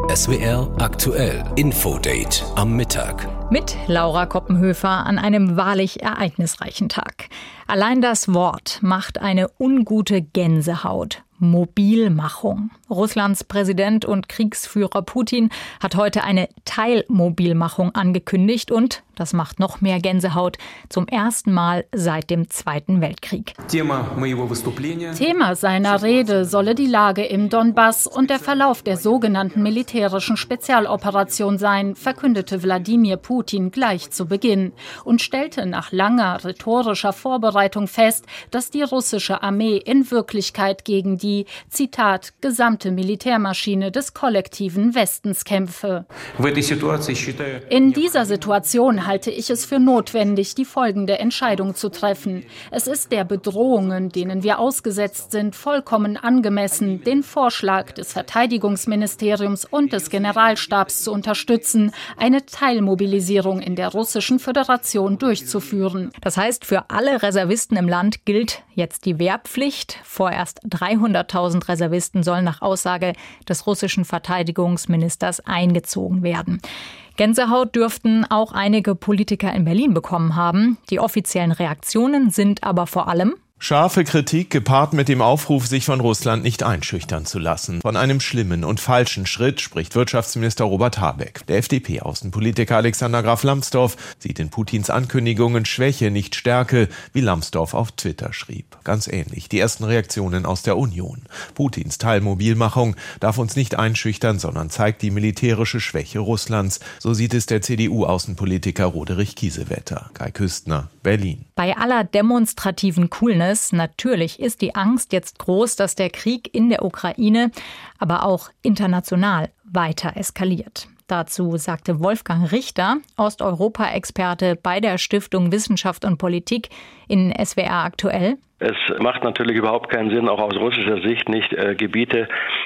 SWR aktuell Infodate am Mittag. Mit Laura Koppenhöfer an einem wahrlich ereignisreichen Tag. Allein das Wort macht eine ungute Gänsehaut. Mobilmachung. Russlands Präsident und Kriegsführer Putin hat heute eine Teilmobilmachung angekündigt und, das macht noch mehr Gänsehaut, zum ersten Mal seit dem Zweiten Weltkrieg. Thema seiner Rede solle die Lage im Donbass und der Verlauf der sogenannten militärischen Spezialoperation sein, verkündete Wladimir Putin gleich zu Beginn und stellte nach langer rhetorischer Vorbereitung fest, dass die russische Armee in Wirklichkeit gegen die, Zitat, gesamte Militärmaschine des kollektiven Westens kämpfe. In dieser Situation halte ich es für notwendig, die folgende Entscheidung zu treffen. Es ist der Bedrohungen, denen wir ausgesetzt sind, vollkommen angemessen, den Vorschlag des Verteidigungsministeriums und des Generalstabs zu unterstützen, eine Teilmobilisierung in der Russischen Föderation durchzuführen. Das heißt, für alle Reservisten im Land gilt jetzt die Wehrpflicht. Vorerst 300.000 Reservisten sollen nach Aussage des russischen Verteidigungsministers eingezogen werden. Gänsehaut dürften auch einige Politiker in Berlin bekommen haben. Die offiziellen Reaktionen sind aber vor allem: scharfe Kritik gepaart mit dem Aufruf, sich von Russland nicht einschüchtern zu lassen. Von einem schlimmen und falschen Schritt spricht Wirtschaftsminister Robert Habeck. Der FDP-Außenpolitiker Alexander Graf Lambsdorff sieht in Putins Ankündigungen Schwäche, nicht Stärke, wie Lambsdorff auf Twitter schrieb. Ganz ähnlich die ersten Reaktionen aus der Union. Putins Teilmobilmachung darf uns nicht einschüchtern, sondern zeigt die militärische Schwäche Russlands. So sieht es der CDU-Außenpolitiker Roderich Kiesewetter. Kai Küstner, Berlin. Bei aller demonstrativen Coolness, natürlich ist die Angst jetzt groß, dass der Krieg in der Ukraine, aber auch international weiter eskaliert. Dazu sagte Wolfgang Richter, Osteuropa-Experte bei der Stiftung Wissenschaft und Politik in SWR aktuell: Es macht natürlich überhaupt keinen Sinn, auch aus russischer Sicht nicht, Gebiete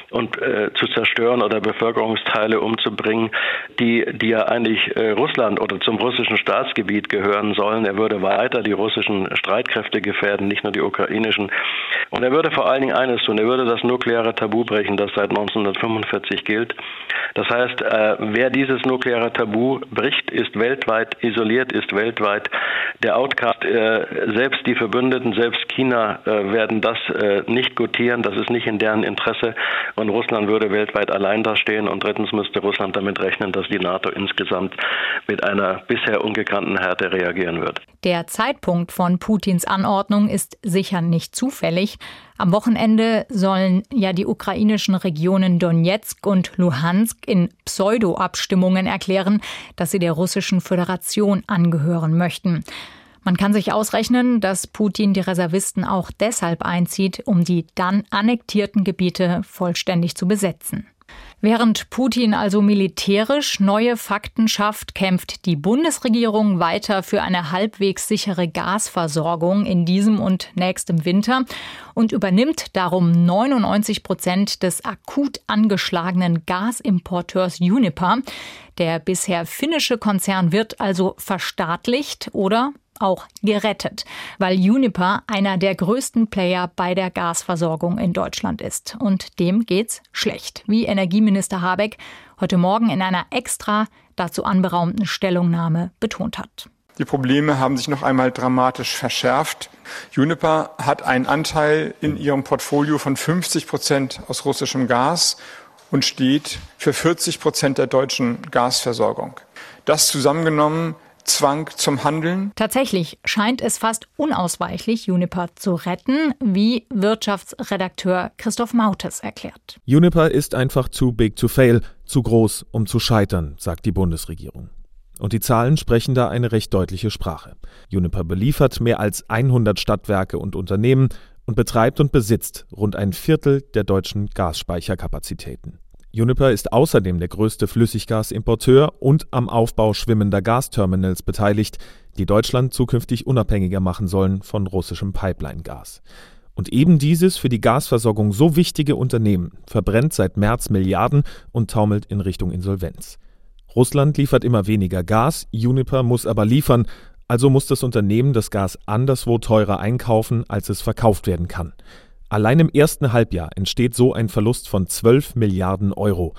zu zerstören oder Bevölkerungsteile umzubringen, die ja eigentlich Russland oder zum russischen Staatsgebiet gehören sollen. Er würde weiter die russischen Streitkräfte gefährden, nicht nur die ukrainischen. Und er würde vor allen Dingen eines tun: Er würde das nukleare Tabu brechen, das seit 1945 gilt. Das heißt, wer dieses nukleare Tabu bricht, ist weltweit isoliert, ist weltweit der Outcast. Selbst die Verbündeten, selbst China werden das nicht gutieren. Das ist nicht in deren Interesse. Und Russland würde weltweit allein dastehen. Und drittens müsste Russland damit rechnen, dass die NATO insgesamt mit einer bisher ungekannten Härte reagieren wird. Der Zeitpunkt von Putins Anordnung ist sicher nicht zufällig. Am Wochenende sollen ja die ukrainischen Regionen Donezk und Luhansk in Pseudo-Abstimmungen erklären, dass sie der Russischen Föderation angehören möchten. Man kann sich ausrechnen, dass Putin die Reservisten auch deshalb einzieht, um die dann annektierten Gebiete vollständig zu besetzen. Während Putin also militärisch neue Fakten schafft, kämpft die Bundesregierung weiter für eine halbwegs sichere Gasversorgung in diesem und nächstem Winter und übernimmt darum 99% des akut angeschlagenen Gasimporteurs Uniper. Der bisher finnische Konzern wird also verstaatlicht oder auch gerettet, weil Uniper einer der größten Player bei der Gasversorgung in Deutschland ist. Und dem geht's schlecht, wie Energieminister Habeck heute Morgen in einer extra dazu anberaumten Stellungnahme betont hat. Die Probleme haben sich noch einmal dramatisch verschärft. Uniper hat einen Anteil in ihrem Portfolio von 50% aus russischem Gas und steht für 40% der deutschen Gasversorgung. Das zusammengenommen Zwang zum Handeln. Tatsächlich scheint es fast unausweichlich, Uniper zu retten, wie Wirtschaftsredakteur Christoph Mautes erklärt. Uniper ist einfach zu big to fail, zu groß, um zu scheitern, sagt die Bundesregierung. Und die Zahlen sprechen da eine recht deutliche Sprache. Uniper beliefert mehr als 100 Stadtwerke und Unternehmen und betreibt und besitzt rund ein Viertel der deutschen Gasspeicherkapazitäten. Uniper ist außerdem der größte Flüssiggasimporteur und am Aufbau schwimmender Gasterminals beteiligt, die Deutschland zukünftig unabhängiger machen sollen von russischem Pipeline-Gas. Und eben dieses für die Gasversorgung so wichtige Unternehmen verbrennt seit März Milliarden und taumelt in Richtung Insolvenz. Russland liefert immer weniger Gas, Uniper muss aber liefern, also muss das Unternehmen das Gas anderswo teurer einkaufen, als es verkauft werden kann. Allein im ersten Halbjahr entsteht so ein Verlust von 12 Milliarden Euro.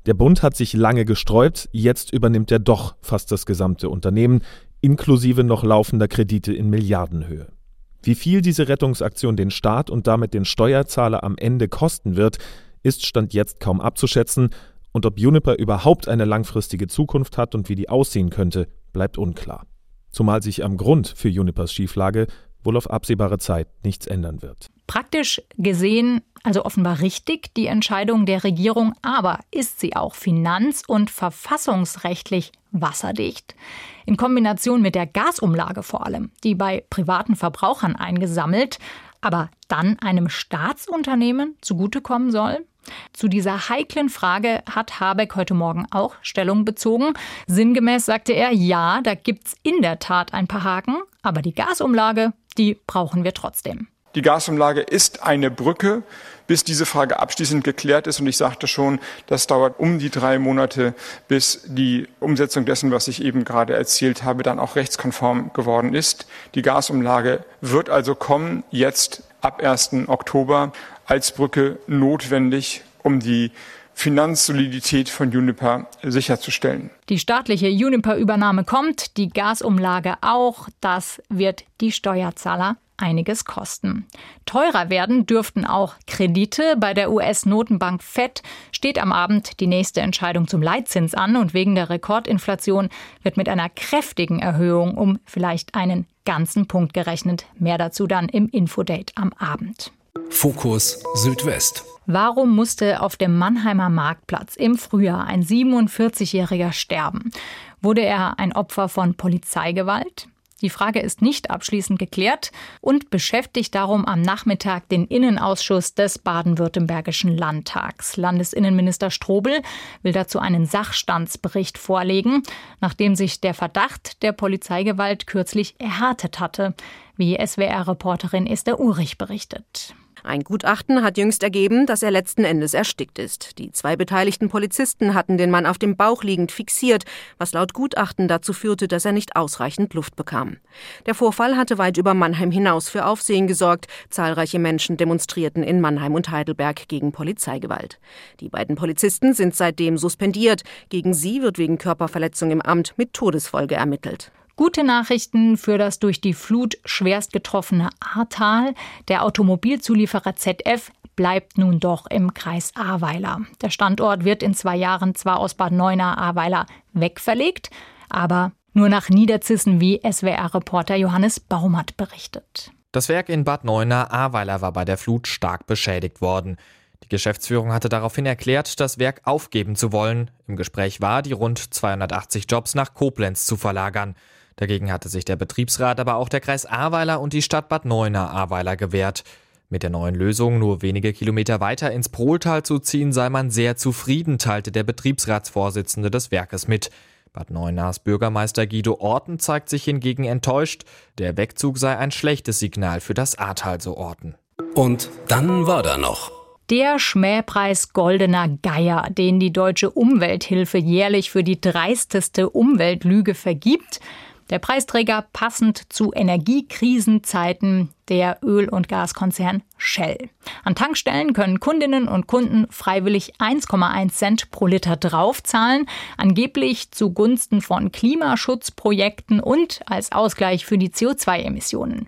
Der Bund hat sich lange gesträubt, jetzt übernimmt er doch fast das gesamte Unternehmen, inklusive noch laufender Kredite in Milliardenhöhe. Wie viel diese Rettungsaktion den Staat und damit den Steuerzahler am Ende kosten wird, ist Stand jetzt kaum abzuschätzen, und ob Uniper überhaupt eine langfristige Zukunft hat und wie die aussehen könnte, bleibt unklar. Zumal sich am Grund für Unipers Schieflage wohl auf absehbare Zeit nichts ändern wird. Praktisch gesehen, also offenbar richtig, die Entscheidung der Regierung, aber ist sie auch finanz- und verfassungsrechtlich wasserdicht? In Kombination mit der Gasumlage vor allem, die bei privaten Verbrauchern eingesammelt, aber dann einem Staatsunternehmen zugutekommen soll? Zu dieser heiklen Frage hat Habeck heute Morgen auch Stellung bezogen. Sinngemäß sagte er, ja, da gibt's in der Tat ein paar Haken, aber die Gasumlage, die brauchen wir trotzdem. Die Gasumlage ist eine Brücke, bis diese Frage abschließend geklärt ist. Und ich sagte schon, das dauert um die 3 Monate, bis die Umsetzung dessen, was ich eben gerade erzählt habe, dann auch rechtskonform geworden ist. Die Gasumlage wird also kommen, jetzt ab 1. Oktober, als Brücke notwendig, um die Finanzsolidität von Uniper sicherzustellen. Die staatliche Uniper-Übernahme kommt, die Gasumlage auch. Das wird die Steuerzahler einiges kosten. Teurer werden dürften auch Kredite. Bei der US-Notenbank Fed steht am Abend die nächste Entscheidung zum Leitzins an und wegen der Rekordinflation wird mit einer kräftigen Erhöhung um vielleicht einen ganzen Punkt gerechnet. Mehr dazu dann im Infodate am Abend. Fokus Südwest. Warum musste auf dem Mannheimer Marktplatz im Frühjahr ein 47-Jähriger sterben? Wurde er ein Opfer von Polizeigewalt? Die Frage ist nicht abschließend geklärt und beschäftigt darum am Nachmittag den Innenausschuss des Baden-Württembergischen Landtags. Landesinnenminister Strobel will dazu einen Sachstandsbericht vorlegen, nachdem sich der Verdacht der Polizeigewalt kürzlich erhärtet hatte, wie SWR-Reporterin Esther Ulrich berichtet. Ein Gutachten hat jüngst ergeben, dass er letzten Endes erstickt ist. Die 2 beteiligten Polizisten hatten den Mann auf dem Bauch liegend fixiert, was laut Gutachten dazu führte, dass er nicht ausreichend Luft bekam. Der Vorfall hatte weit über Mannheim hinaus für Aufsehen gesorgt. Zahlreiche Menschen demonstrierten in Mannheim und Heidelberg gegen Polizeigewalt. Die beiden Polizisten sind seitdem suspendiert. Gegen sie wird wegen Körperverletzung im Amt mit Todesfolge ermittelt. Gute Nachrichten für das durch die Flut schwerst getroffene Ahrtal. Der Automobilzulieferer ZF bleibt nun doch im Kreis Ahrweiler. Der Standort wird in 2 Jahren zwar aus Bad Neuenahr-Ahrweiler wegverlegt, aber nur nach Niederzissen, wie SWR-Reporter Johannes Baumert berichtet. Das Werk in Bad Neuenahr-Ahrweiler war bei der Flut stark beschädigt worden. Die Geschäftsführung hatte daraufhin erklärt, das Werk aufgeben zu wollen. Im Gespräch war, die rund 280 Jobs nach Koblenz zu verlagern. Dagegen hatte sich der Betriebsrat, aber auch der Kreis Ahrweiler und die Stadt Bad Neuenahr-Ahrweiler gewehrt. Mit der neuen Lösung, nur wenige Kilometer weiter ins Pohltal zu ziehen, sei man sehr zufrieden, teilte der Betriebsratsvorsitzende des Werkes mit. Bad Neuenahrs Bürgermeister Guido Orten zeigt sich hingegen enttäuscht. Der Wegzug sei ein schlechtes Signal für das Ahrtal, so Orten. Und dann war da noch der Schmähpreis Goldener Geier, den die Deutsche Umwelthilfe jährlich für die dreisteste Umweltlüge vergibt. Der Preisträger passend zu Energiekrisenzeiten, der Öl- und Gaskonzern Shell. An Tankstellen können Kundinnen und Kunden freiwillig 1,1 Cent pro Liter draufzahlen, angeblich zugunsten von Klimaschutzprojekten und als Ausgleich für die CO2-Emissionen.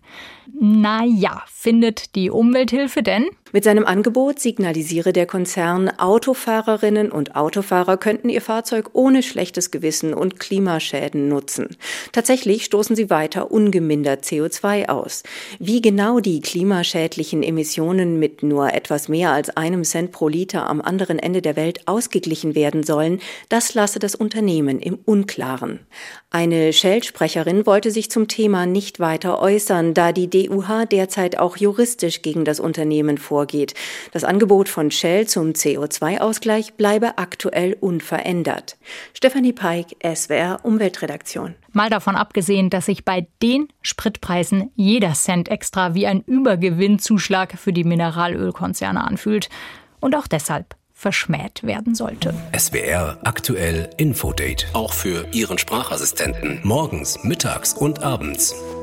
Naja, findet die Umwelthilfe denn? Mit seinem Angebot signalisiere der Konzern, Autofahrerinnen und Autofahrer könnten ihr Fahrzeug ohne schlechtes Gewissen und Klimaschäden nutzen. Tatsächlich stoßen sie weiter ungemindert CO2 aus. Wie genau die klimaschädlichen Emissionen mit nur etwas mehr als 1 Cent pro Liter am anderen Ende der Welt ausgeglichen werden sollen, das lasse das Unternehmen im Unklaren. Eine Shell-Sprecherin wollte sich zum Thema nicht weiter äußern, da die DUH derzeit auch juristisch gegen das Unternehmen vorgeht. Das Angebot von Shell zum CO2-Ausgleich bleibe aktuell unverändert. Stefanie Peik, SWR Umweltredaktion. Mal davon abgesehen, dass sich bei den Spritpreisen jeder Cent extra wie ein Übergewinnzuschlag für die Mineralölkonzerne anfühlt und auch deshalb verschmäht werden sollte. SWR aktuell Infodate. Auch für Ihren Sprachassistenten. Morgens, mittags und abends.